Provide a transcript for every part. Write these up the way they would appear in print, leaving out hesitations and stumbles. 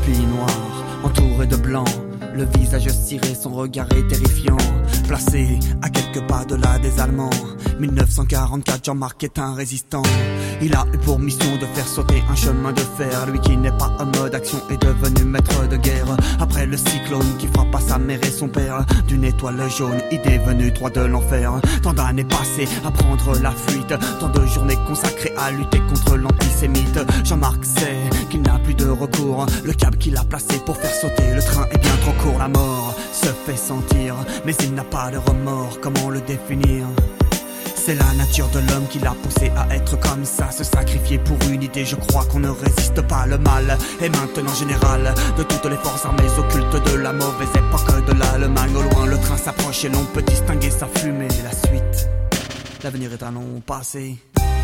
plis noirs, entouré de blanc. Le visage ciré, son regard est terrifiant. Placé à quelques pas de là des Allemands. 1944, Jean-Marc est un résistant. Il a eu pour mission de faire sauter un chemin de fer. Lui qui n'est pas un mode d'action est devenu maître de guerre. Après le cyclone qui frappa sa mère et son père, d'une étoile jaune, il est venu droit de l'enfer. Tant d'années passées à prendre la fuite, tant de journées consacrées à lutter contre l'antisémite. Jean-Marc sait qu'il n'a plus de recours. Le câble qu'il a placé pour faire sauter le train est bien trop court. La mort se fait sentir, mais il n'a pas de remords. Comment le définir ? C'est la nature de l'homme qui l'a poussé à être comme ça, se sacrifier pour une idée. Je crois qu'on ne résiste pas, le mal est maintenant général de toutes les forces armées occultes de la mauvaise époque de l'Allemagne. Au loin le train s'approche et l'on peut distinguer sa fumée. La suite, l'avenir est un long passé.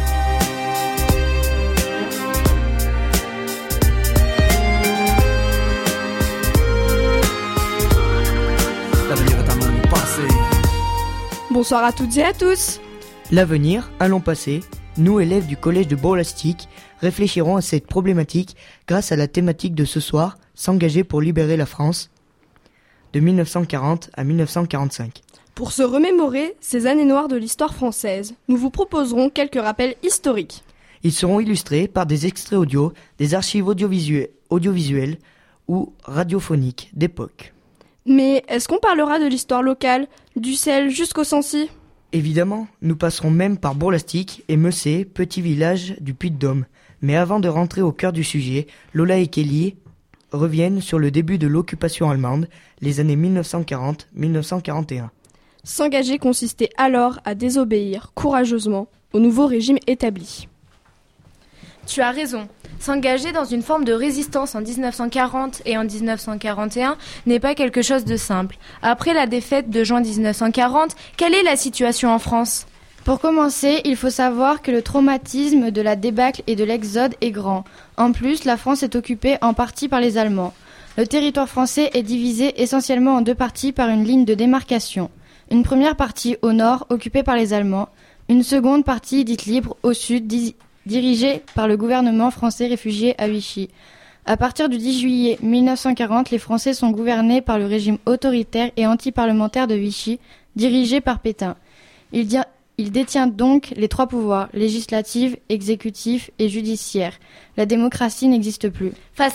L'avenir est un long passé. Bonsoir à toutes et à tous. L'avenir, un long passé, nous élèves du collège de Bourg-Lastic réfléchirons à cette problématique grâce à la thématique de ce soir, s'engager pour libérer la France de 1940 à 1945. Pour se remémorer ces années noires de l'histoire française, nous vous proposerons quelques rappels historiques. Ils seront illustrés par des extraits audio, des archives audiovisuelles ou radiophoniques d'époque. Mais est-ce qu'on parlera de l'histoire locale, du sel jusqu'au Sancy ? Évidemment, nous passerons même par Bourg-Lastic et Messé, petit village du Puy-de-Dôme. Mais avant de rentrer au cœur du sujet, Lola et Kelly reviennent sur le début de l'occupation allemande, les années 1940-1941. S'engager consistait alors à désobéir courageusement au nouveau régime établi. Tu as raison. S'engager dans une forme de résistance en 1940 et en 1941 n'est pas quelque chose de simple. Après la défaite de juin 1940, quelle est la situation en France ? Pour commencer, il faut savoir que le traumatisme de la débâcle et de l'exode est grand. En plus, la France est occupée en partie par les Allemands. Le territoire français est divisé essentiellement en deux parties par une ligne de démarcation. Une première partie au nord, occupée par les Allemands. Une seconde partie dite libre au sud, dirigée par le gouvernement français réfugié à Vichy. À partir du 10 juillet 1940, les Français sont gouvernés par le régime autoritaire et anti-parlementaire de Vichy, dirigé par Pétain. Il détient donc les trois pouvoirs, législatif, exécutif et judiciaire. La démocratie n'existe plus. Face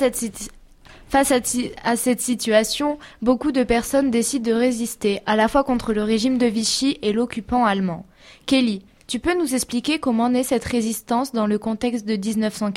à cette situation, beaucoup de personnes décident de résister, à la fois contre le régime de Vichy et l'occupant allemand. Kelly, tu peux nous expliquer comment naît cette résistance dans le contexte de 1940 ?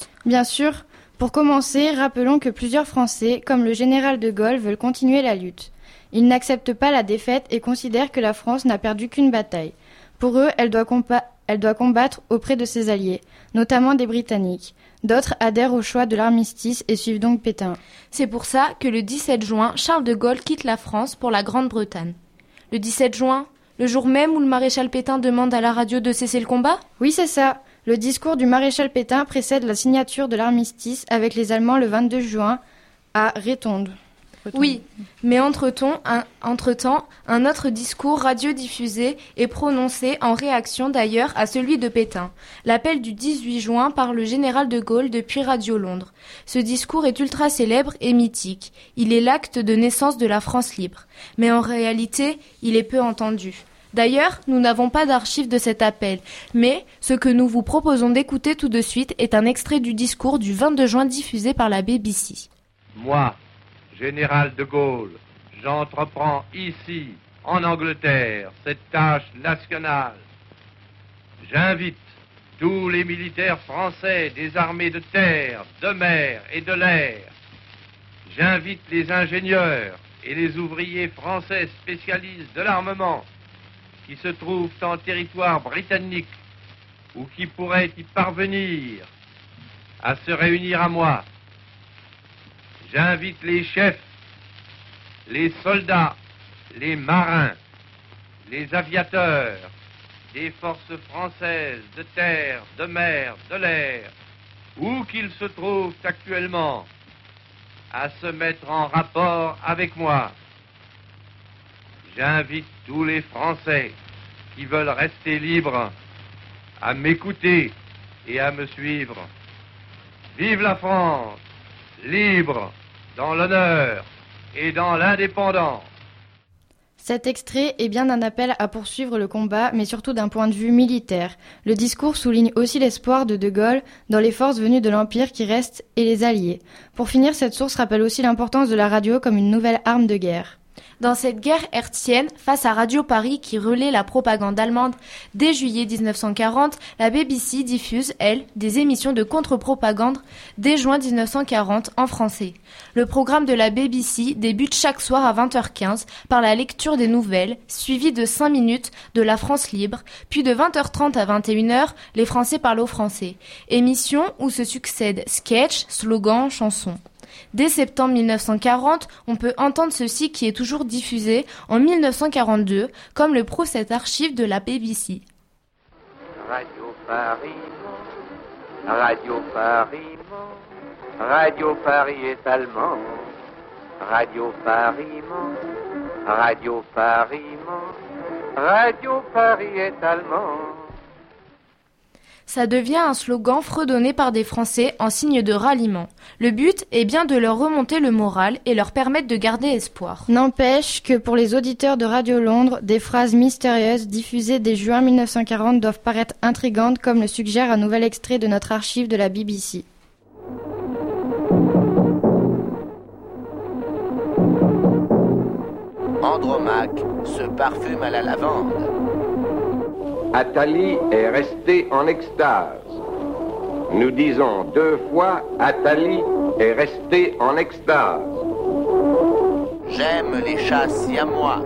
Bien sûr. Pour commencer, rappelons que plusieurs Français, comme le général de Gaulle, veulent continuer la lutte. Ils n'acceptent pas la défaite et considèrent que la France n'a perdu qu'une bataille. Pour eux, elle doit combattre auprès de ses alliés, notamment des Britanniques. D'autres adhèrent au choix de l'armistice et suivent donc Pétain. C'est pour ça que le 17 juin, Charles de Gaulle quitte la France pour la Grande-Bretagne. Le 17 juin, le jour même où le maréchal Pétain demande à la radio de cesser le combat ? Oui, c'est ça. Le discours du maréchal Pétain précède la signature de l'armistice avec les Allemands le 22 juin à Rétonde. Oui, mais entre-temps, un autre discours radiodiffusé est prononcé en réaction d'ailleurs à celui de Pétain. L'appel du 18 juin par le général de Gaulle depuis Radio Londres. Ce discours est ultra célèbre et mythique. Il est l'acte de naissance de la France libre. Mais en réalité, il est peu entendu. D'ailleurs, nous n'avons pas d'archives de cet appel, mais ce que nous vous proposons d'écouter tout de suite est un extrait du discours du 22 juin diffusé par la BBC. Moi, général de Gaulle, j'entreprends ici, en Angleterre, cette tâche nationale. J'invite tous les militaires français des armées de terre, de mer et de l'air. J'invite les ingénieurs et les ouvriers français spécialistes de l'armement qui se trouvent en territoire britannique ou qui pourraient y parvenir à se réunir à moi. J'invite les chefs, les soldats, les marins, les aviateurs des forces françaises de terre, de mer, de l'air, où qu'ils se trouvent actuellement, à se mettre en rapport avec moi. J'invite tous les Français qui veulent rester libres à m'écouter et à me suivre. Vive la France, libre dans l'honneur et dans l'indépendance. Cet extrait est bien un appel à poursuivre le combat, mais surtout d'un point de vue militaire. Le discours souligne aussi l'espoir de De Gaulle dans les forces venues de l'Empire qui restent et les alliés. Pour finir, cette source rappelle aussi l'importance de la radio comme une nouvelle arme de guerre. Dans cette guerre hertzienne, face à Radio Paris qui relaie la propagande allemande, dès juillet 1940, la BBC diffuse, elle, des émissions de contre-propagande dès juin 1940 en français. Le programme de la BBC débute chaque soir à 20h15 par la lecture des nouvelles, suivie de 5 minutes de La France libre, puis de 20h30 à 21h, Les Français parlent aux Français. Émission où se succèdent sketchs, slogans, chansons. Dès septembre 1940, on peut entendre ceci qui est toujours diffusé en 1942, comme le prouve cette archive de la BBC. Radio Paris, Radio Paris, Radio Paris est allemand. Radio Paris, Radio Paris, Radio Paris est allemand. Ça devient un slogan fredonné par des Français en signe de ralliement. Le but est bien de leur remonter le moral et leur permettre de garder espoir. N'empêche que pour les auditeurs de Radio Londres, des phrases mystérieuses diffusées dès juin 1940 doivent paraître intrigantes, comme le suggère un nouvel extrait de notre archive de la BBC. Andromaque se parfume à la lavande. Attali est resté en extase. Nous disons 2 fois Attali est resté en extase. J'aime les chats siamois.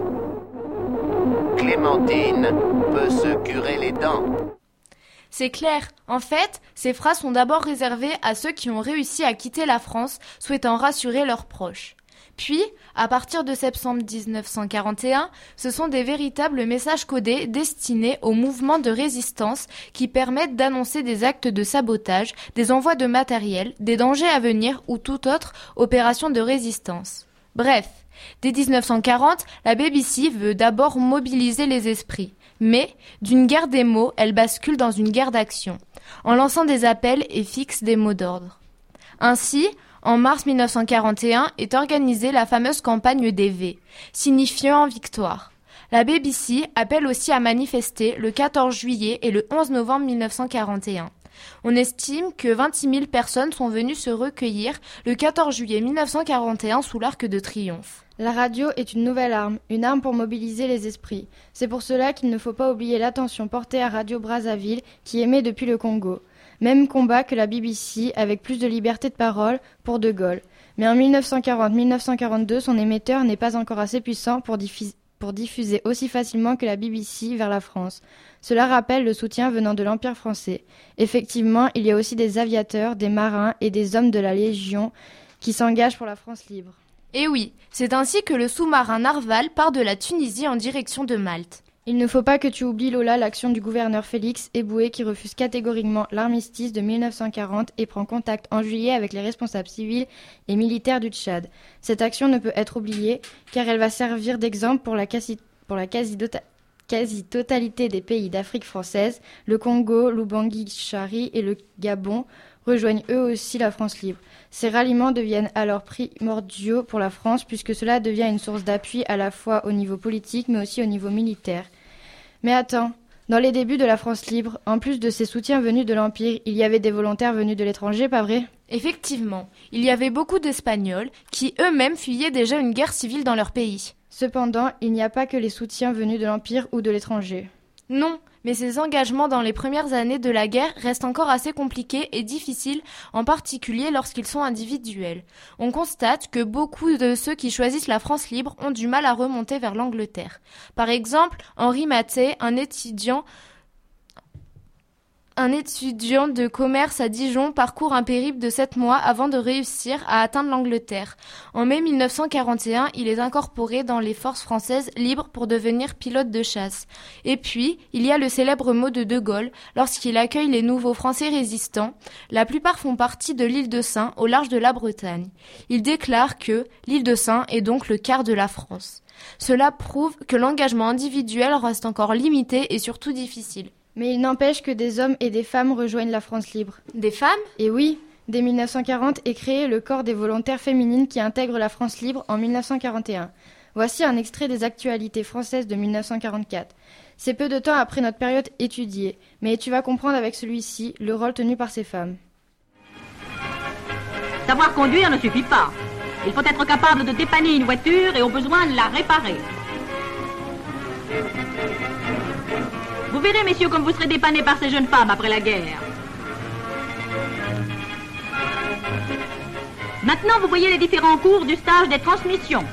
Clémentine peut se curer les dents. C'est clair. En fait, ces phrases sont d'abord réservées à ceux qui ont réussi à quitter la France, souhaitant rassurer leurs proches. Puis, à partir de septembre 1941, ce sont des véritables messages codés destinés aux mouvements de résistance qui permettent d'annoncer des actes de sabotage, des envois de matériel, des dangers à venir ou toute autre opération de résistance. Bref, dès 1940, la BBC veut d'abord mobiliser les esprits. Mais, d'une guerre des mots, elle bascule dans une guerre d'action, en lançant des appels et fixe des mots d'ordre. Ainsi, en mars 1941 est organisée la fameuse campagne des V, signifiant victoire. La BBC appelle aussi à manifester le 14 juillet et le 11 novembre 1941. On estime que 26 000 personnes sont venues se recueillir le 14 juillet 1941 sous l'Arc de Triomphe. La radio est une nouvelle arme, une arme pour mobiliser les esprits. C'est pour cela qu'il ne faut pas oublier l'attention portée à Radio Brazzaville qui émet depuis le Congo. Même combat que la BBC, avec plus de liberté de parole pour De Gaulle. Mais en 1940-1942, son émetteur n'est pas encore assez puissant pour diffuser aussi facilement que la BBC vers la France. Cela rappelle le soutien venant de l'Empire français. Effectivement, il y a aussi des aviateurs, des marins et des hommes de la Légion qui s'engagent pour la France libre. Et oui, c'est ainsi que le sous-marin Narval part de la Tunisie en direction de Malte. Il ne faut pas que tu oublies, Lola, l'action du gouverneur Félix Éboué qui refuse catégoriquement l'armistice de 1940 et prend contact en juillet avec les responsables civils et militaires du Tchad. Cette action ne peut être oubliée car elle va servir d'exemple pour la quasi-totalité des pays d'Afrique française. Le Congo, l'Oubangui-Chari et le Gabon rejoignent eux aussi la France libre. Ces ralliements deviennent alors primordiaux pour la France puisque cela devient une source d'appui à la fois au niveau politique mais aussi au niveau militaire. Mais attends, dans les débuts de la France libre, en plus de ces soutiens venus de l'Empire, il y avait des volontaires venus de l'étranger, pas vrai ? Effectivement, il y avait beaucoup d'Espagnols qui eux-mêmes fuyaient déjà une guerre civile dans leur pays. Cependant, il n'y a pas que les soutiens venus de l'Empire ou de l'étranger. Non, mais ces engagements dans les premières années de la guerre restent encore assez compliqués et difficiles, en particulier lorsqu'ils sont individuels. On constate que beaucoup de ceux qui choisissent la France libre ont du mal à remonter vers l'Angleterre. Par exemple, Henri Mattei, un étudiant de commerce à Dijon, parcourt un périple de 7 mois avant de réussir à atteindre l'Angleterre. En mai 1941, il est incorporé dans les forces françaises libres pour devenir pilote de chasse. Et puis, il y a le célèbre mot de De Gaulle lorsqu'il accueille les nouveaux Français résistants. La plupart font partie de l'île de Sein, au large de la Bretagne. Il déclare que l'île de Sein est donc le quart de la France. Cela prouve que l'engagement individuel reste encore limité et surtout difficile. Mais il n'empêche que des hommes et des femmes rejoignent la France libre. Des femmes ? Et oui, Dès 1940 est créé le corps des volontaires féminines qui intègre la France libre en 1941. Voici un extrait des actualités françaises de 1944. C'est peu de temps après notre période étudiée, mais tu vas comprendre avec celui-ci le rôle tenu par ces femmes. Savoir conduire ne suffit pas. Il faut être capable de dépanner une voiture et au besoin de la réparer. Vous verrez, messieurs, comme vous serez dépannés par ces jeunes femmes après la guerre. Maintenant, vous voyez les différents cours du stage des transmissions.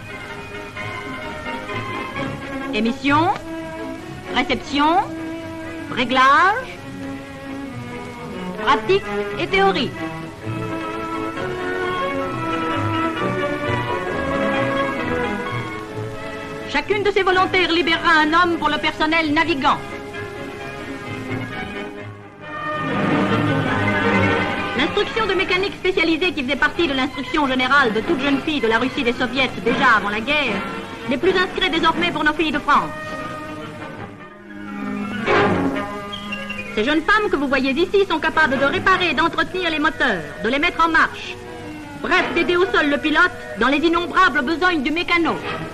Émission, réception, réglage, pratique et théorie. Chacune de ces volontaires libérera un homme pour le personnel navigant. L'instruction de mécanique spécialisée qui faisait partie de l'instruction générale de toute jeune fille de la Russie des Soviets déjà avant la guerre n'est plus inscrite désormais pour nos filles de France. Ces jeunes femmes que vous voyez ici sont capables de réparer et d'entretenir les moteurs, de les mettre en marche. Bref, d'aider au sol le pilote dans les innombrables besognes du mécano.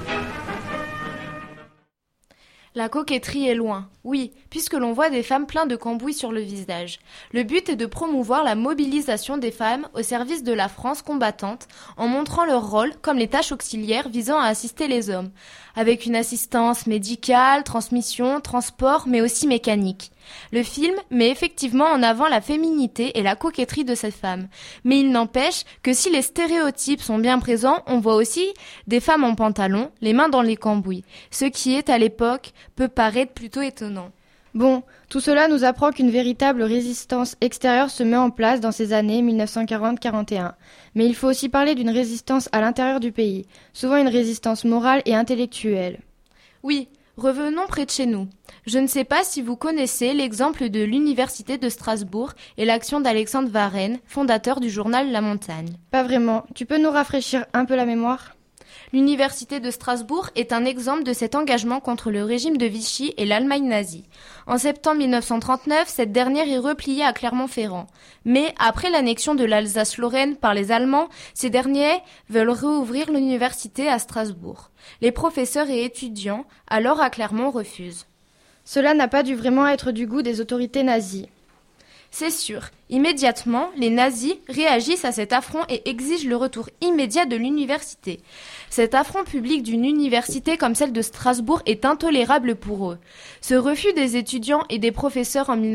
La coquetterie est loin, oui, puisque l'on voit des femmes pleines de cambouis sur le visage. Le but est de promouvoir la mobilisation des femmes au service de la France combattante, en montrant leur rôle comme les tâches auxiliaires visant à assister les hommes, avec une assistance médicale, transmission, transport, mais aussi mécanique. Le film met effectivement en avant la féminité et la coquetterie de ces femmes. Mais il n'empêche que si les stéréotypes sont bien présents, on voit aussi des femmes en pantalon, les mains dans les cambouis. Ce qui est, à l'époque, peut paraître plutôt étonnant. Bon, tout cela nous apprend qu'une véritable résistance extérieure se met en place dans ces années 1940-41. Mais il faut aussi parler d'une résistance à l'intérieur du pays, souvent une résistance morale et intellectuelle. Oui, revenons près de chez nous. Je ne sais pas si vous connaissez l'exemple de l'Université de Strasbourg et l'action d'Alexandre Varenne, fondateur du journal La Montagne. Pas vraiment. Tu peux nous rafraîchir un peu la mémoire ? L'Université de Strasbourg est un exemple de cet engagement contre le régime de Vichy et l'Allemagne nazie. En septembre 1939, cette dernière est repliée à Clermont-Ferrand. Mais après l'annexion de l'Alsace-Lorraine par les Allemands, ces derniers veulent rouvrir l'université à Strasbourg. Les professeurs et étudiants, alors à Clermont, refusent. Cela n'a pas dû vraiment être du goût des autorités nazies. C'est sûr. Immédiatement, les nazis réagissent à cet affront et exigent le retour immédiat de l'université. Cet affront public d'une université comme celle de Strasbourg est intolérable pour eux. Ce refus des étudiants et des professeurs en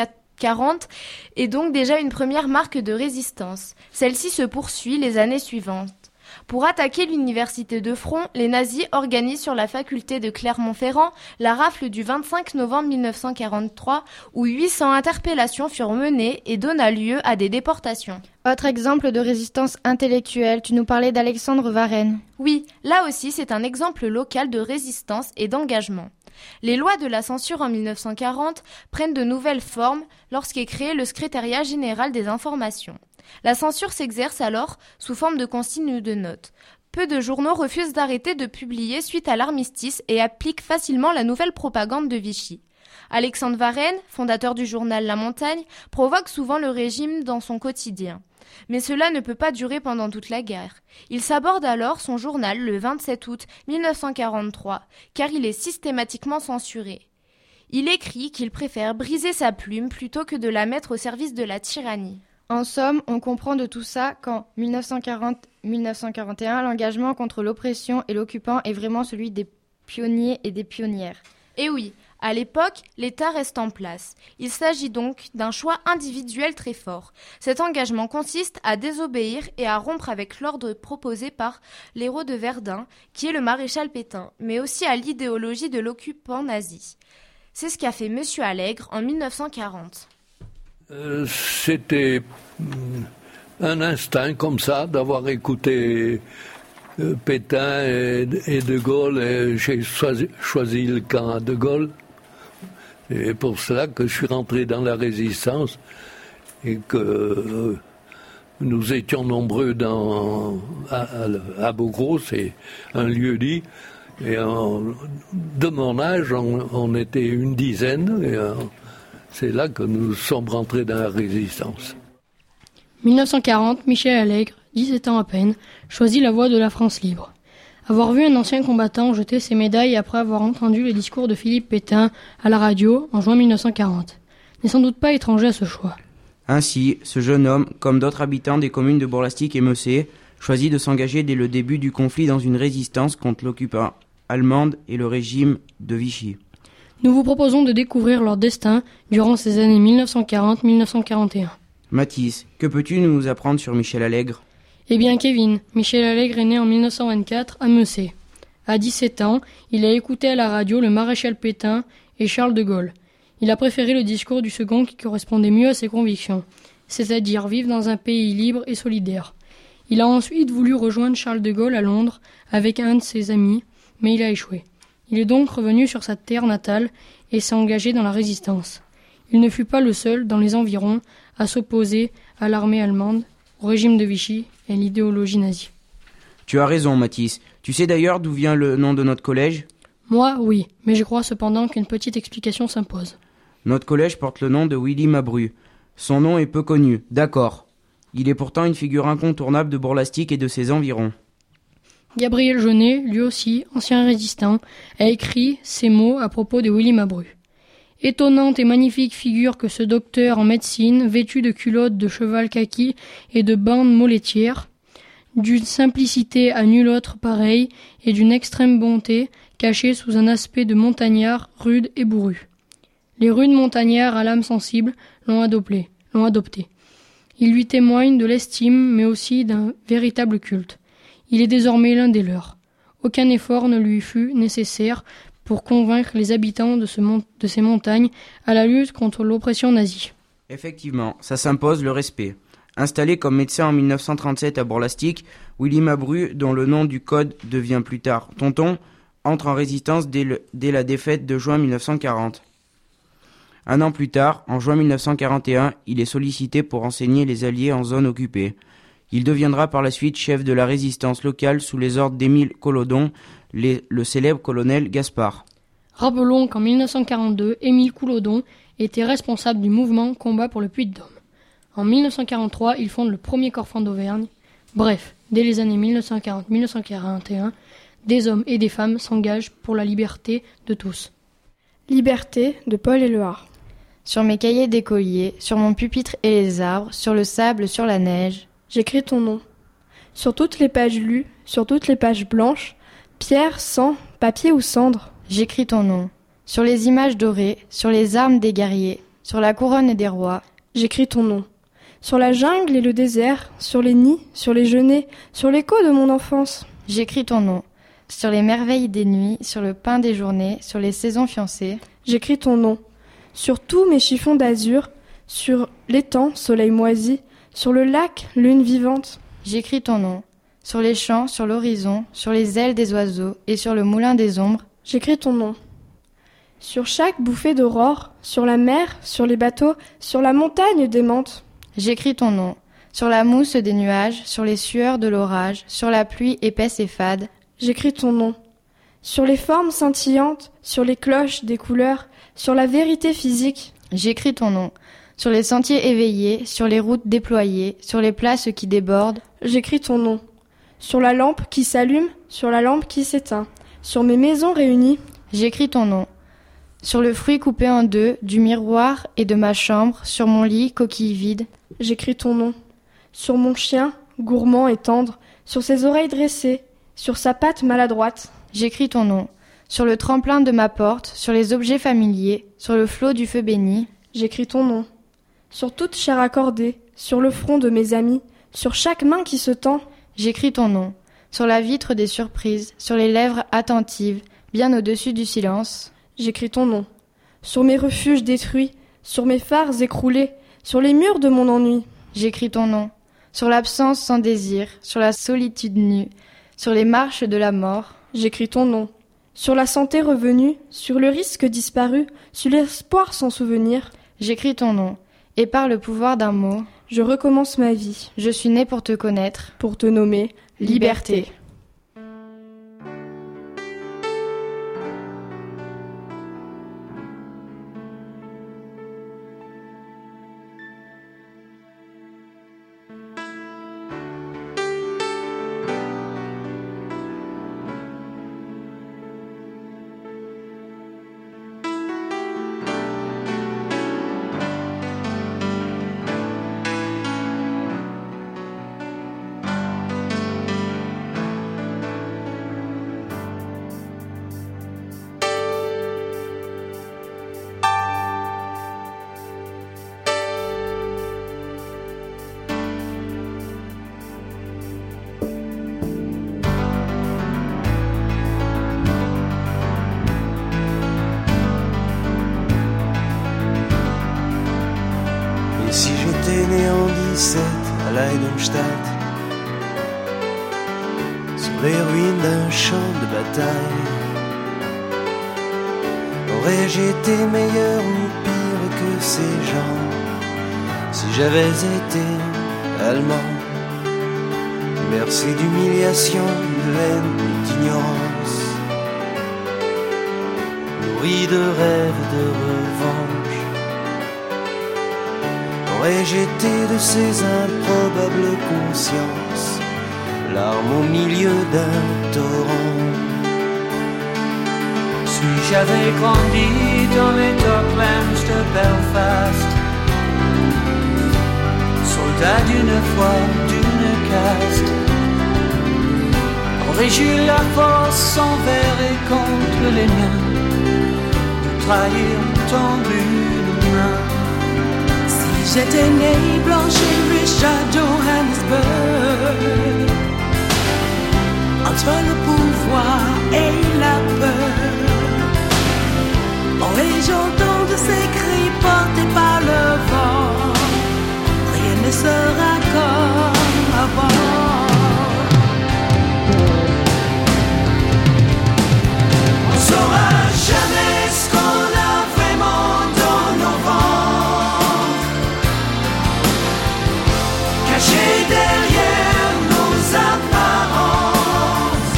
1940 est donc déjà une première marque de résistance. Celle-ci se poursuit les années suivantes. Pour attaquer l'université de front, les nazis organisent sur la faculté de Clermont-Ferrand la rafle du 25 novembre 1943 où 800 interpellations furent menées et donna lieu à des déportations. Autre exemple de résistance intellectuelle, tu nous parlais d'Alexandre Varenne. Oui, là aussi c'est un exemple local de résistance et d'engagement. Les lois de la censure en 1940 prennent de nouvelles formes lorsqu'est créé le secrétariat général des informations. La censure s'exerce alors sous forme de consignes ou de notes. Peu de journaux refusent d'arrêter de publier suite à l'armistice et appliquent facilement la nouvelle propagande de Vichy. Alexandre Varenne, fondateur du journal La Montagne, provoque souvent le régime dans son quotidien. Mais cela ne peut pas durer pendant toute la guerre. Il saborde alors son journal le 27 août 1943, car il est systématiquement censuré. Il écrit qu'il préfère briser sa plume plutôt que de la mettre au service de la tyrannie. En somme, on comprend de tout ça qu'en 1940-1941, l'engagement contre l'oppression et l'occupant est vraiment celui des pionniers et des pionnières. Et oui, à l'époque, l'État reste en place. Il s'agit donc d'un choix individuel très fort. Cet engagement consiste à désobéir et à rompre avec l'ordre proposé par l'héros de Verdun, qui est le maréchal Pétain, mais aussi à l'idéologie de l'occupant nazi. C'est ce qu'a fait M. Allègre en 1940. C'était un instinct comme ça d'avoir écouté Pétain et De Gaulle, et j'ai choisi le camp à De Gaulle. Et pour cela que je suis rentré dans la résistance et que nous étions nombreux à Beaugros, c'est un lieu-dit. Et de mon âge, on était une dizaine. Et c'est là que nous sommes rentrés dans la résistance. 1940, Michel Allègre, 17 ans à peine, choisit la voie de la France libre. Avoir vu un ancien combattant jeter ses médailles après avoir entendu le discours de Philippe Pétain à la radio en juin 1940 n'est sans doute pas étranger à ce choix. Ainsi, ce jeune homme, comme d'autres habitants des communes de Bourg-Lastic et Messé, choisit de s'engager dès le début du conflit dans une résistance contre l'occupant allemande et le régime de Vichy. Nous vous proposons de découvrir leur destin durant ces années 1940-1941. Mathis, que peux-tu nous apprendre sur Michel Allègre ? Eh bien Kevin, Michel Allègre est né en 1924 à Messé. À 17 ans, il a écouté à la radio le maréchal Pétain et Charles de Gaulle. Il a préféré le discours du second qui correspondait mieux à ses convictions, c'est-à-dire vivre dans un pays libre et solidaire. Il a ensuite voulu rejoindre Charles de Gaulle à Londres avec un de ses amis, mais il a échoué. Il est donc revenu sur sa terre natale et s'est engagé dans la résistance. Il ne fut pas le seul dans les environs à s'opposer à l'armée allemande, au régime de Vichy et à l'idéologie nazie. Tu as raison, Mathis. Tu sais d'ailleurs d'où vient le nom de notre collège ? Moi, oui, mais je crois cependant qu'une petite explication s'impose. Notre collège porte le nom de Willy Mabru. Son nom est peu connu, d'accord. Il est pourtant une figure incontournable de Bourg-Lastic et de ses environs. Gabriel Jaunet, lui aussi, ancien résistant, a écrit ces mots à propos de Willy Mabru. Étonnante et magnifique figure que ce docteur en médecine, vêtu de culottes de cheval kaki et de bandes molétières, d'une simplicité à nulle autre pareille et d'une extrême bonté, cachée sous un aspect de montagnard rude et bourru. Les rudes montagnards à l'âme sensible l'ont adopté. Il lui témoigne de l'estime, mais aussi d'un véritable culte. Il est désormais l'un des leurs. Aucun effort ne lui fut nécessaire pour convaincre les habitants de ces montagnes à la lutte contre l'oppression nazie. Effectivement, ça s'impose le respect. Installé comme médecin en 1937 à Bourg-Lastic, Willy Mabru, dont le nom du code devient plus tard Tonton, entre en résistance dès la défaite de juin 1940. Un an plus tard, en juin 1941, il est sollicité pour enseigner les Alliés en zone occupée. Il deviendra par la suite chef de la résistance locale sous les ordres d'Émile Coulodon, le célèbre colonel Gaspard. Rappelons qu'en 1942, Émile Coulodon était responsable du mouvement Combat pour le Puy-de-Dôme. En 1943, il fonde le premier Corfand d'Auvergne. Bref, dès les années 1940-1941, des hommes et des femmes s'engagent pour la liberté de tous. Liberté de Paul Éluard. Sur mes cahiers d'écolier, sur mon pupitre et les arbres, sur le sable, sur la neige, j'écris ton nom. Sur toutes les pages lues, sur toutes les pages blanches, pierre, sang, papier ou cendre, j'écris ton nom. Sur les images dorées, sur les armes des guerriers, sur la couronne des rois, j'écris ton nom. Sur la jungle et le désert, sur les nids, sur les genêts, sur l'écho de mon enfance, j'écris ton nom. Sur les merveilles des nuits, sur le pain des journées, sur les saisons fiancées, j'écris ton nom. Sur tous mes chiffons d'azur, sur l'étang, soleil moisi, sur le lac, lune vivante, j'écris ton nom. Sur les champs, sur l'horizon, sur les ailes des oiseaux et sur le moulin des ombres, j'écris ton nom. Sur chaque bouffée d'aurore, sur la mer, sur les bateaux, sur la montagne démente, j'écris ton nom. Sur la mousse des nuages, sur les sueurs de l'orage, sur la pluie épaisse et fade, j'écris ton nom. Sur les formes scintillantes, sur les cloches des couleurs, sur la vérité physique, j'écris ton nom. Sur les sentiers éveillés, sur les routes déployées, sur les places qui débordent, j'écris ton nom. Sur la lampe qui s'allume, sur la lampe qui s'éteint, sur mes maisons réunies, j'écris ton nom. Sur le fruit coupé en deux, du miroir et de ma chambre, sur mon lit, coquille vide, j'écris ton nom. Sur mon chien, gourmand et tendre, sur ses oreilles dressées, sur sa patte maladroite, j'écris ton nom. Sur le tremplin de ma porte, sur les objets familiers, sur le flot du feu béni, j'écris ton nom. Sur toute chair accordée, sur le front de mes amis, sur chaque main qui se tend, j'écris ton nom. Sur la vitre des surprises, sur les lèvres attentives, bien au-dessus du silence, j'écris ton nom. Sur mes refuges détruits, sur mes phares écroulés, sur les murs de mon ennui, j'écris ton nom. Sur l'absence sans désir, sur la solitude nue, sur les marches de la mort, j'écris ton nom. Sur la santé revenue, sur le risque disparu, sur l'espoir sans souvenir, j'écris ton nom. Et par le pouvoir d'un mot, je recommence ma vie. Je suis né pour te connaître, pour te nommer liberté. Leidenstadt, sur les ruines d'un champ de bataille. Aurais-je été meilleur ou pire que ces gens si j'avais été allemand, bercé d'humiliation, de haine et d'ignorance, nourri de rêves de revanche? Aurais-je été de ces improbables consciences, larmes au milieu d'un torrent? Si j'avais grandi dans les Docklands de Belfast, soldat d'une foi, d'une caste, aurais-je eu la force envers et contre les miens de trahir tendu une main? Si j'étais né blanche et riche à Johannesburg, entre le pouvoir et la peur, aurais-je entendu ces cris portés par le vent? Rien ne sera comme avant. On saura jamais ce qu'on a vraiment dans nos ventres, caché derrière nos apparences.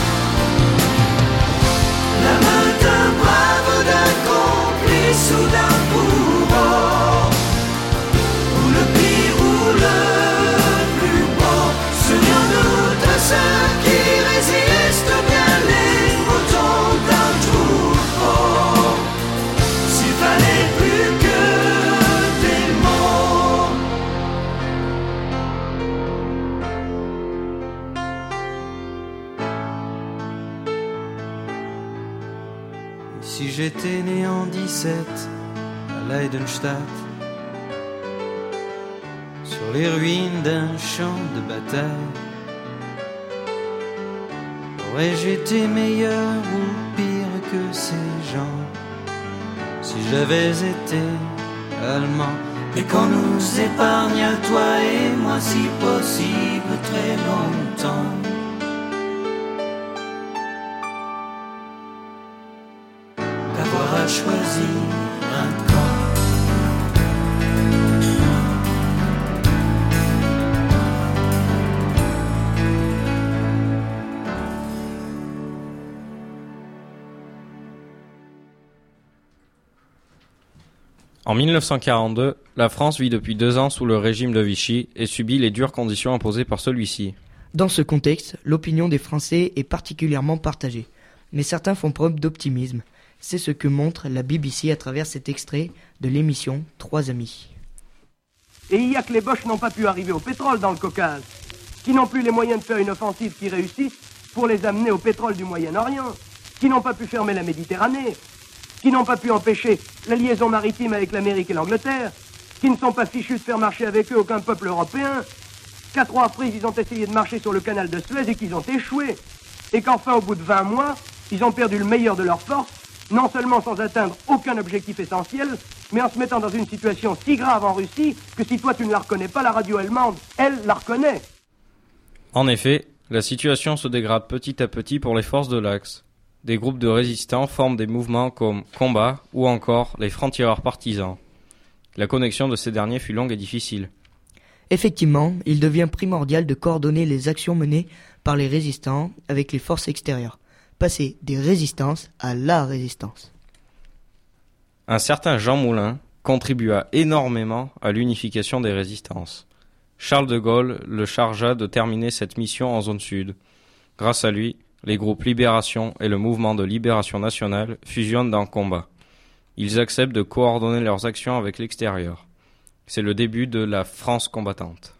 La main d'un brave, d'un complice ou d'un bourreau, ou le pire ou le plus beau. Souviens-nous de ceux qui résistent bien les moutons d'un troupeau. S'il fallait plus que des mots. Et si j'étais né en 17 à Leidenstadt, sur les ruines d'un champ de bataille, aurais-je été meilleur ou pire que ces gens si j'avais été allemand? Et qu'on nous épargne à toi et moi, si possible, très longtemps. D'avoir à choisir un camp. En 1942, la France vit depuis 2 ans sous le régime de Vichy et subit les dures conditions imposées par celui-ci. Dans ce contexte, l'opinion des Français est particulièrement partagée, mais certains font preuve d'optimisme. C'est ce que montre la BBC à travers cet extrait de l'émission 3 amis. Et il y a que les Boches n'ont pas pu arriver au pétrole dans le Caucase, qui n'ont plus les moyens de faire une offensive qui réussisse pour les amener au pétrole du Moyen-Orient, qui n'ont pas pu fermer la Méditerranée, qui n'ont pas pu empêcher la liaison maritime avec l'Amérique et l'Angleterre, qui ne sont pas fichus de faire marcher avec eux aucun peuple européen, qu'à 3 reprises ils ont essayé de marcher sur le canal de Suez et qu'ils ont échoué, et qu'enfin au bout de 20 mois, ils ont perdu le meilleur de leurs forces, non seulement sans atteindre aucun objectif essentiel, mais en se mettant dans une situation si grave en Russie que si toi tu ne la reconnais pas, la radio allemande, elle, la reconnaît. En effet, la situation se dégrade petit à petit pour les forces de l'Axe. Des groupes de résistants forment des mouvements comme Combat ou encore les francs-tireurs partisans. La connexion de ces derniers fut longue et difficile. Effectivement, il devient primordial de coordonner les actions menées par les résistants avec les forces extérieures, passer des résistances à la résistance. Un certain Jean Moulin contribua énormément à l'unification des résistances. Charles de Gaulle le chargea de terminer cette mission en zone sud. Grâce à lui, les groupes Libération et le mouvement de libération nationale fusionnent dans Combat. Ils acceptent de coordonner leurs actions avec l'extérieur. C'est le début de la France combattante.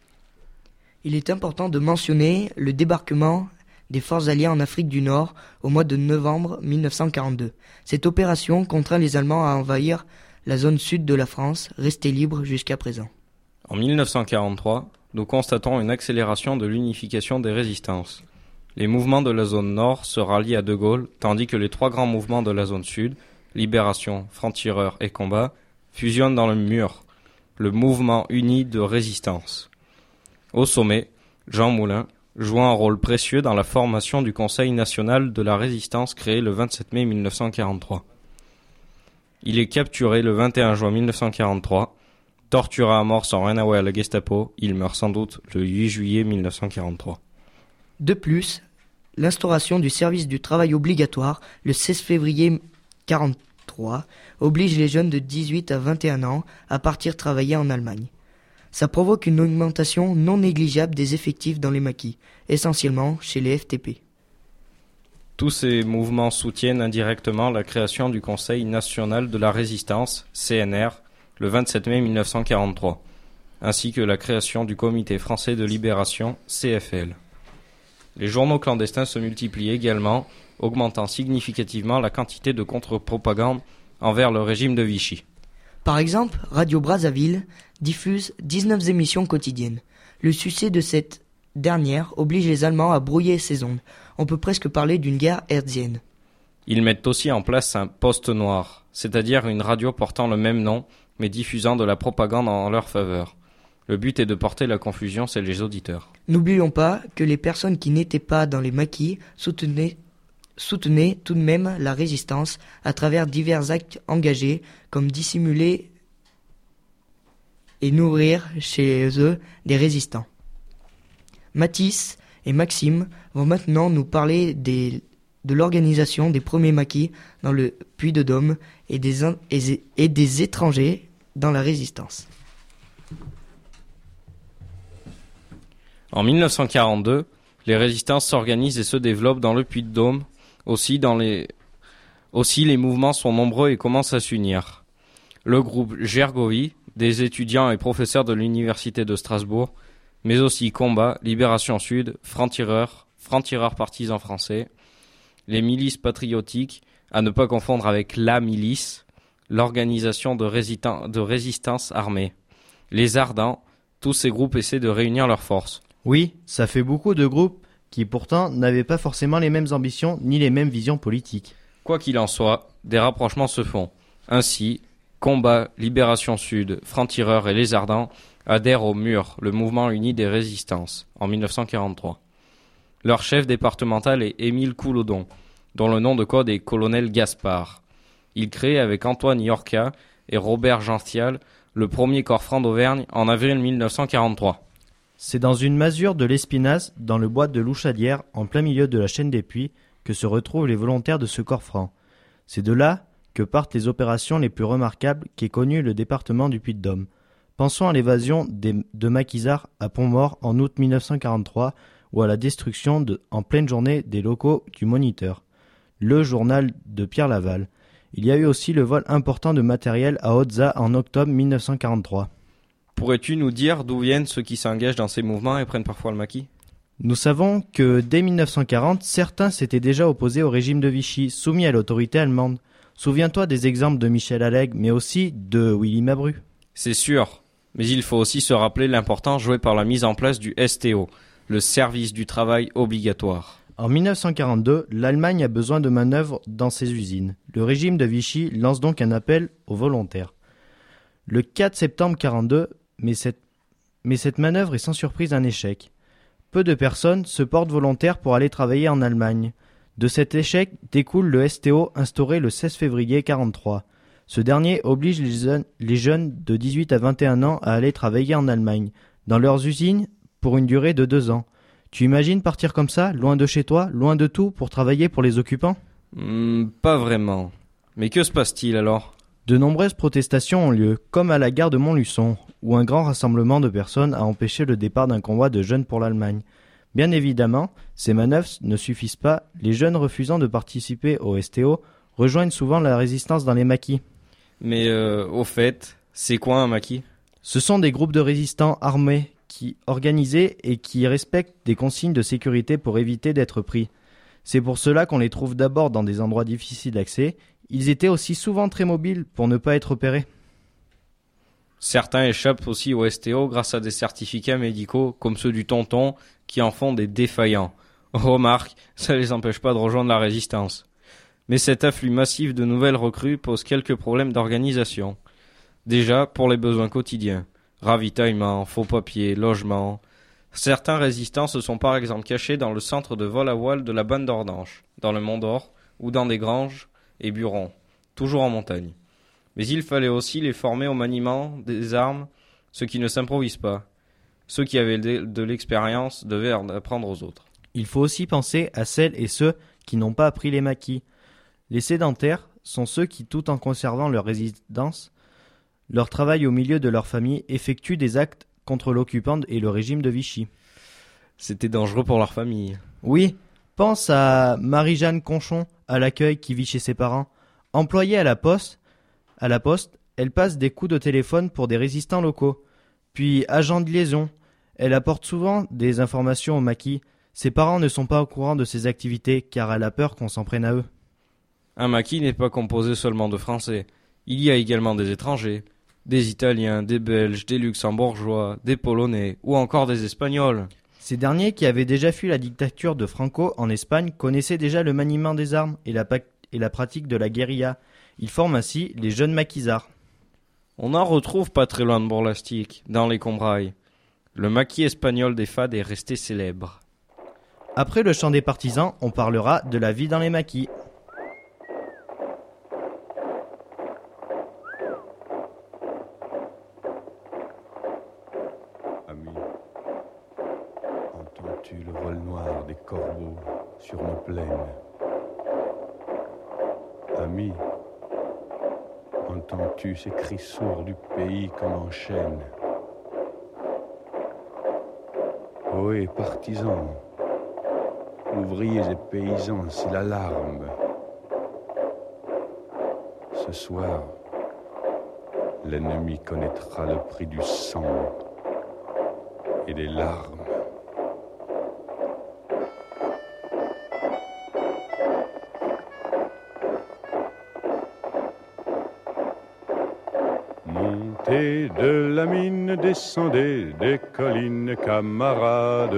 Il est important de mentionner le débarquement des forces alliées en Afrique du Nord au mois de novembre 1942. Cette opération contraint les Allemands à envahir la zone sud de la France, restée libre jusqu'à présent. En 1943, nous constatons une accélération de l'unification des résistances. Les mouvements de la zone nord se rallient à De Gaulle, tandis que les 3 grands mouvements de la zone sud, Libération, Francs-Tireurs et Combat, fusionnent dans le MUR, le mouvement uni de résistance. Au sommet, Jean Moulin joue un rôle précieux dans la formation du Conseil national de la résistance créé le 27 mai 1943. Il est capturé le 21 juin 1943, torturé à mort sans rien avouer à la Gestapo, il meurt sans doute le 8 juillet 1943. De plus, l'instauration du service du travail obligatoire le 16 février 1943 oblige les jeunes de 18 à 21 ans à partir travailler en Allemagne. Ça provoque une augmentation non négligeable des effectifs dans les maquis, essentiellement chez les FTP. Tous ces mouvements soutiennent indirectement la création du Conseil national de la résistance, CNR, le 27 mai 1943, ainsi que la création du Comité français de libération, CFL. Les journaux clandestins se multiplient également, augmentant significativement la quantité de contre-propagande envers le régime de Vichy. Par exemple, Radio Brazzaville diffuse 19 émissions quotidiennes. Le succès de cette dernière oblige les Allemands à brouiller ces ondes. On peut presque parler d'une guerre hertzienne. Ils mettent aussi en place un poste noir, c'est-à-dire une radio portant le même nom, mais diffusant de la propagande en leur faveur. Le but est de porter la confusion chez les auditeurs. N'oublions pas que les personnes qui n'étaient pas dans les maquis soutenaient tout de même la résistance à travers divers actes engagés, comme dissimuler et nourrir chez eux des résistants. Mathis et Maxime vont maintenant nous parler de l'organisation des premiers maquis dans le Puy-de-Dôme et des étrangers dans la résistance. En 1942, les résistances s'organisent et se développent dans le Puy-de-Dôme. Aussi les mouvements sont nombreux et commencent à s'unir. Le groupe Gergovie, des étudiants et professeurs de l'université de Strasbourg, mais aussi Combat, Libération Sud, Francs-Tireurs partisans français, les milices patriotiques, à ne pas confondre avec la milice, l'organisation de résistance armée. Les Ardents, tous ces groupes essaient de réunir leurs forces. Oui, ça fait beaucoup de groupes qui pourtant n'avaient pas forcément les mêmes ambitions ni les mêmes visions politiques. Quoi qu'il en soit, des rapprochements se font. Ainsi, Combat, Libération Sud, Francs-Tireurs et les Ardents adhèrent au MUR, le mouvement uni des résistances, en 1943. Leur chef départemental est Émile Coulodon, dont le nom de code est colonel Gaspard. Il crée avec Antoine Yorca et Robert Gential le premier corps franc d'Auvergne en avril 1943. C'est dans une masure de l'Espinasse, dans le bois de Louchadière, en plein milieu de la chaîne des Puys, que se retrouvent les volontaires de ce corps franc. C'est de là que partent les opérations les plus remarquables qu'ait connues le département du Puy-de-Dôme. Pensons à l'évasion de Maquisard à Pont-Mort en août 1943 ou à la destruction en pleine journée des locaux du Moniteur, le journal de Pierre Laval. Il y a eu aussi le vol important de matériel à Otza en octobre 1943. Pourrais-tu nous dire d'où viennent ceux qui s'engagent dans ces mouvements et prennent parfois le maquis ? Nous savons que dès 1940, certains s'étaient déjà opposés au régime de Vichy, soumis à l'autorité allemande. Souviens-toi des exemples de Michel Allègre, mais aussi de Willy Mabru. C'est sûr, mais il faut aussi se rappeler l'importance jouée par la mise en place du STO, le service du travail obligatoire. En 1942, l'Allemagne a besoin de manœuvres dans ses usines. Le régime de Vichy lance donc un appel aux volontaires. Le 4 septembre 1942, mais cette manœuvre est sans surprise un échec. Peu de personnes se portent volontaires pour aller travailler en Allemagne. De cet échec découle le STO instauré le 16 février 1943. Ce dernier oblige les jeunes de 18 à 21 ans à aller travailler en Allemagne, dans leurs usines, pour une durée de 2 ans. Tu imagines partir comme ça, loin de chez toi, loin de tout, pour travailler pour les occupants ? Pas vraiment. Mais que se passe-t-il alors ? De nombreuses protestations ont lieu, comme à la gare de Montluçon, où un grand rassemblement de personnes a empêché le départ d'un convoi de jeunes pour l'Allemagne. Bien évidemment, ces manœuvres ne suffisent pas, les jeunes refusant de participer au STO rejoignent souvent la résistance dans les maquis. Mais au fait, c'est quoi un maquis ? Ce sont des groupes de résistants armés organisés et qui respectent des consignes de sécurité pour éviter d'être pris. C'est pour cela qu'on les trouve d'abord dans des endroits difficiles d'accès. Ils étaient aussi souvent très mobiles pour ne pas être repérés. Certains échappent aussi au STO grâce à des certificats médicaux comme ceux du tonton qui en font des défaillants. Remarque, ça les empêche pas de rejoindre la résistance. Mais cet afflux massif de nouvelles recrues pose quelques problèmes d'organisation. Déjà, pour les besoins quotidiens. Ravitaillement, faux papiers, logement. Certains résistants se sont par exemple cachés dans le centre de vol à voile de la bande d'Ordanche, dans le Mont d'Or, ou dans des granges et burons, toujours en montagne. Mais il fallait aussi les former au maniement des armes, ceux qui ne s'improvisent pas. Ceux qui avaient de l'expérience devaient en apprendre aux autres. Il faut aussi penser à celles et ceux qui n'ont pas appris les maquis. Les sédentaires sont ceux qui, tout en conservant leur résidence, leur travail au milieu de leur famille, effectuent des actes contre l'occupant et le régime de Vichy. C'était dangereux pour leur famille. Oui, pense à Marie-Jeanne Conchon, à l'accueil qui vit chez ses parents. Employée à la poste, elle passe des coups de téléphone pour des résistants locaux. Puis agent de liaison, elle apporte souvent des informations aux maquis. Ses parents ne sont pas au courant de ses activités car elle a peur qu'on s'en prenne à eux. Un maquis n'est pas composé seulement de Français. Il y a également des étrangers, des Italiens, des Belges, des Luxembourgeois, des Polonais ou encore des Espagnols. Ces derniers qui avaient déjà fui la dictature de Franco en Espagne connaissaient déjà le maniement des armes et la pratique de la guérilla. Ils forment ainsi les jeunes maquisards. On en retrouve pas très loin de Bourg-Lastic, dans les Combrailles. Le maquis espagnol des Fades est resté célèbre. Après le chant des partisans, on parlera de la vie dans les maquis. Ami, entends-tu le vol noir des corbeaux sur nos plaines? Ami, entends-tu ces cris sourds du pays qu'on enchaîne? Ohé, partisans, ouvriers et paysans, c'est l'alarme. Ce soir, l'ennemi connaîtra le prix du sang et des larmes. Montez de la mine, descendez des collines, camarades.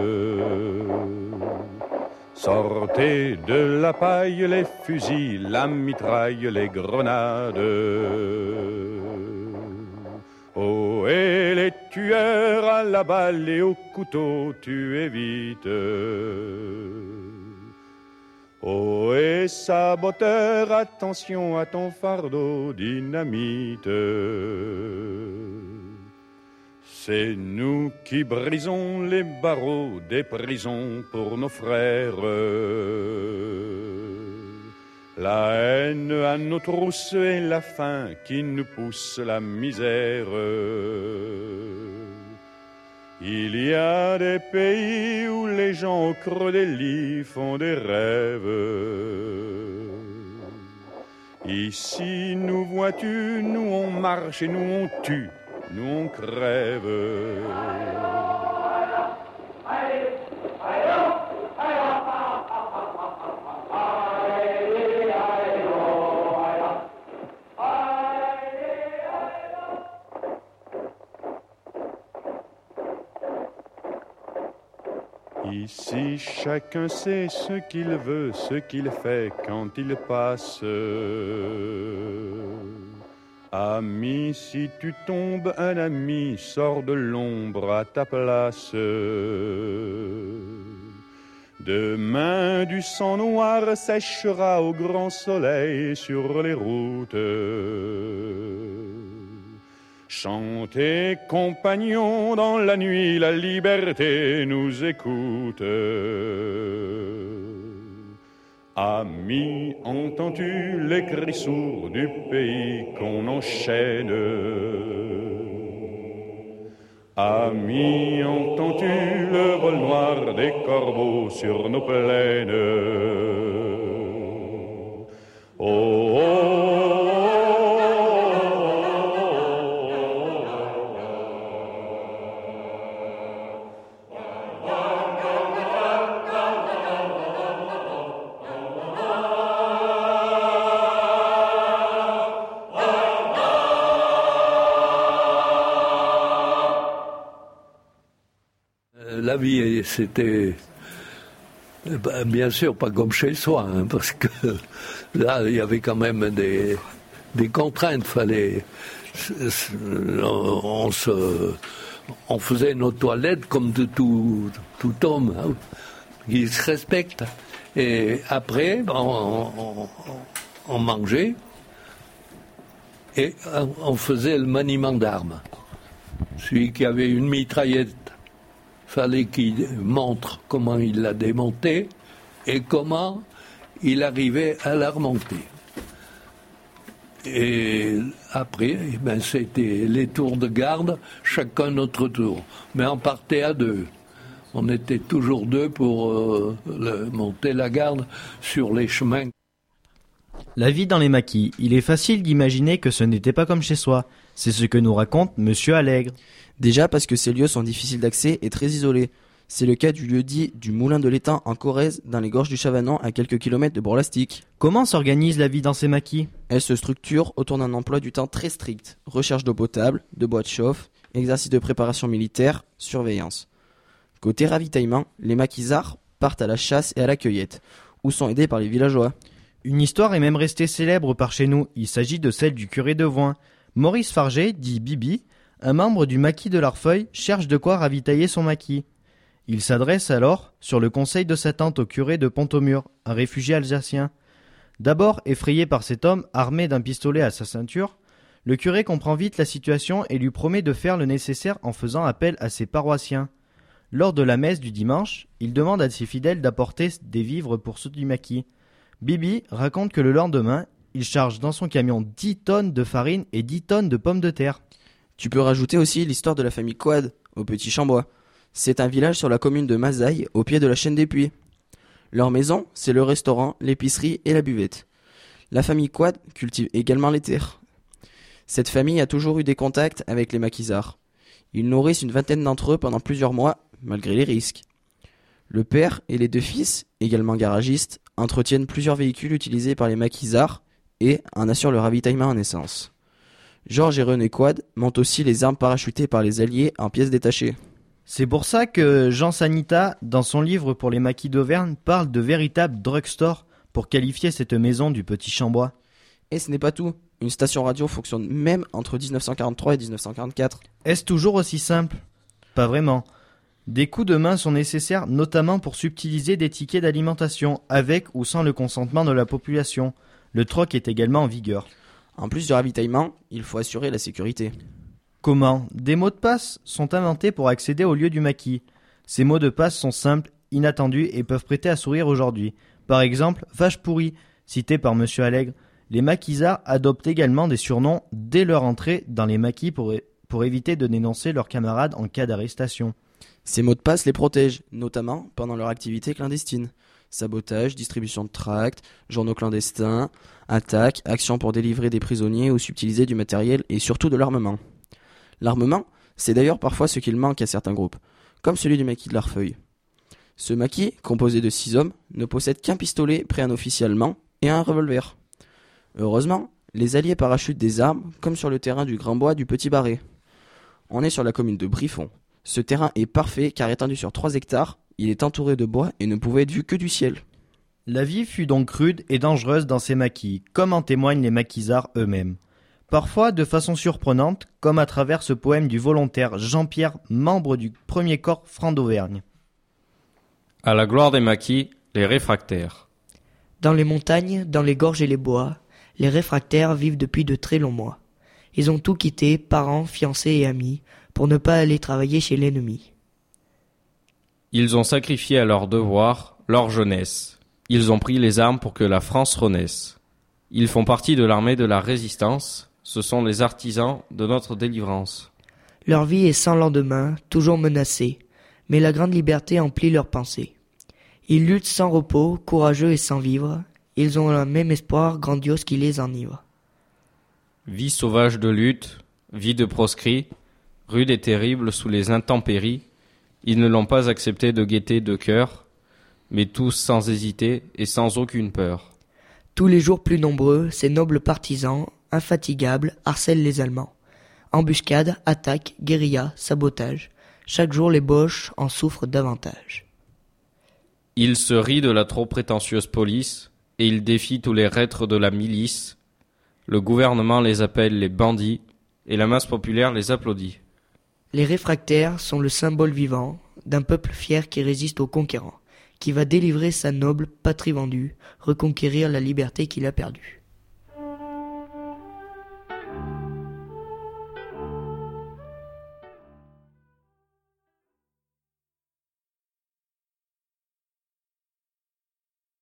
Sortez de la paille les fusils, la mitraille, les grenades. Oh, et les tueurs à la balle et au couteau, tuez vite. Oh, et saboteur, attention à ton fardeau, dynamite. C'est nous qui brisons les barreaux des prisons pour nos frères. La haine à nos trousses et la faim qui nous pousse la misère. Il y a des pays où les gens au creux des lits font des rêves. Ici, nous vois-tu, nous on marche et nous on tue. Nous on crève. Ici, chacun sait ce qu'il veut, ce qu'il fait quand il passe. Ami, si tu tombes, un ami sort de l'ombre à ta place. Demain, du sang noir séchera au grand soleil sur les routes. Chantez, compagnons, dans la nuit, la liberté nous écoute. Ami, entends-tu les cris sourds du pays qu'on enchaîne? Ami, entends-tu le vol noir des corbeaux sur nos plaines? Oh, oh, oh. La vie, c'était bien sûr pas comme chez soi, hein, parce que là, il y avait quand même des contraintes. On on faisait nos toilettes comme de tout homme, hein, qui se respecte. Et après, on mangeait et on faisait le maniement d'armes. Celui qui avait une mitraillette, fallait qu'il montre comment il la démontait et comment il arrivait à la remonter. Et après, c'était les tours de garde, chacun notre tour. Mais on partait à deux. On était toujours deux pour monter la garde sur les chemins. La vie dans les maquis, il est facile d'imaginer que ce n'était pas comme chez soi. C'est ce que nous raconte Monsieur Allègre. Déjà parce que ces lieux sont difficiles d'accès et très isolés. C'est le cas du lieu-dit du Moulin de l'Étang en Corrèze, dans les gorges du Chavanon, à quelques kilomètres de Bourg-Lastic. Comment s'organise la vie dans ces maquis ? Elle se structure autour d'un emploi du temps très strict. Recherche d'eau potable, de bois de chauffe, exercice de préparation militaire, surveillance. Côté ravitaillement, les maquisards partent à la chasse et à la cueillette, où sont aidés par les villageois. Une histoire est même restée célèbre par chez nous. Il s'agit de celle du curé de Voin. Maurice Farget, dit Bibi, un membre du maquis de l'Arfeuil, cherche de quoi ravitailler son maquis. Il s'adresse alors, sur le conseil de sa tante, au curé de Pont-au-Mur, un réfugié alsacien. D'abord effrayé par cet homme armé d'un pistolet à sa ceinture, le curé comprend vite la situation et lui promet de faire le nécessaire en faisant appel à ses paroissiens. Lors de la messe du dimanche, il demande à ses fidèles d'apporter des vivres pour ceux du maquis. Bibi raconte que le lendemain, il charge dans son camion 10 tonnes de farine et 10 tonnes de pommes de terre. Tu peux rajouter aussi l'histoire de la famille Quad, au Petit Chambois. C'est un village sur la commune de Mazaille, au pied de la chaîne des Puys. Leur maison, c'est le restaurant, l'épicerie et la buvette. La famille Quad cultive également les terres. Cette famille a toujours eu des contacts avec les maquisards. Ils nourrissent une vingtaine d'entre eux pendant plusieurs mois, malgré les risques. Le père et les deux fils, également garagistes, entretiennent plusieurs véhicules utilisés par les maquisards et en assurent le ravitaillement en essence. Georges et René Quad montent aussi les armes parachutées par les Alliés en pièces détachées. C'est pour ça que Jean Sanita, dans son livre pour les maquis d'Auvergne, parle de véritable drugstore pour qualifier cette maison du Petit Chambois. Et ce n'est pas tout. Une station radio fonctionne même entre 1943 et 1944. Est-ce toujours aussi simple ? Pas vraiment. Des coups de main sont nécessaires, notamment pour subtiliser des tickets d'alimentation, avec ou sans le consentement de la population. Le troc est également en vigueur. En plus du ravitaillement, il faut assurer la sécurité. Comment ? Des mots de passe sont inventés pour accéder au lieu du maquis. Ces mots de passe sont simples, inattendus et peuvent prêter à sourire aujourd'hui. Par exemple, vache pourrie, cité par Monsieur Allègre. Les maquisards adoptent également des surnoms dès leur entrée dans les maquis pour éviter de dénoncer leurs camarades en cas d'arrestation. Ces mots de passe les protègent, notamment pendant leur activité clandestine. Sabotage, distribution de tracts, journaux clandestins, attaques, actions pour délivrer des prisonniers ou subtiliser du matériel et surtout de l'armement. L'armement, c'est d'ailleurs parfois ce qu'il manque à certains groupes, comme celui du maquis de l'Arfeuil. Ce maquis, composé de 6 hommes, ne possède qu'un pistolet prêt à un officier allemand et un revolver. Heureusement, les Alliés parachutent des armes, comme sur le terrain du Grand Bois du Petit Barré. On est sur la commune de Briffon. Ce terrain est parfait car étendu sur 3 hectares, il est entouré de bois et ne pouvait être vu que du ciel. La vie fut donc rude et dangereuse dans ces maquis, comme en témoignent les maquisards eux-mêmes. Parfois de façon surprenante, comme à travers ce poème du volontaire Jean-Pierre, membre du 1er corps franc d'Auvergne. À la gloire des maquis, les réfractaires. Dans les montagnes, dans les gorges et les bois, les réfractaires vivent depuis de très longs mois. Ils ont tout quitté, parents, fiancés et amis, pour ne pas aller travailler chez l'ennemi. Ils ont sacrifié à leur devoir leur jeunesse. Ils ont pris les armes pour que la France renaisse. Ils font partie de l'armée de la résistance. Ce sont les artisans de notre délivrance. Leur vie est sans lendemain, toujours menacée, mais la grande liberté emplit leurs pensées. Ils luttent sans repos, courageux et sans vivre. Ils ont le même espoir grandiose qui les enivre. Vie sauvage de lutte, vie de proscrit, rude et terrible sous les intempéries, ils ne l'ont pas accepté de gaieté de cœur, mais tous sans hésiter et sans aucune peur. Tous les jours plus nombreux, ces nobles partisans, infatigables, harcèlent les Allemands. Embuscades, attaques, guérillas, sabotage. Chaque jour les Boches en souffrent davantage. Ils se rient de la trop prétentieuse police, et ils défient tous les reîtres de la milice. Le gouvernement les appelle les bandits, et la masse populaire les applaudit. Les réfractaires sont le symbole vivant d'un peuple fier qui résiste aux conquérants, qui va délivrer sa noble patrie vendue, reconquérir la liberté qu'il a perdue.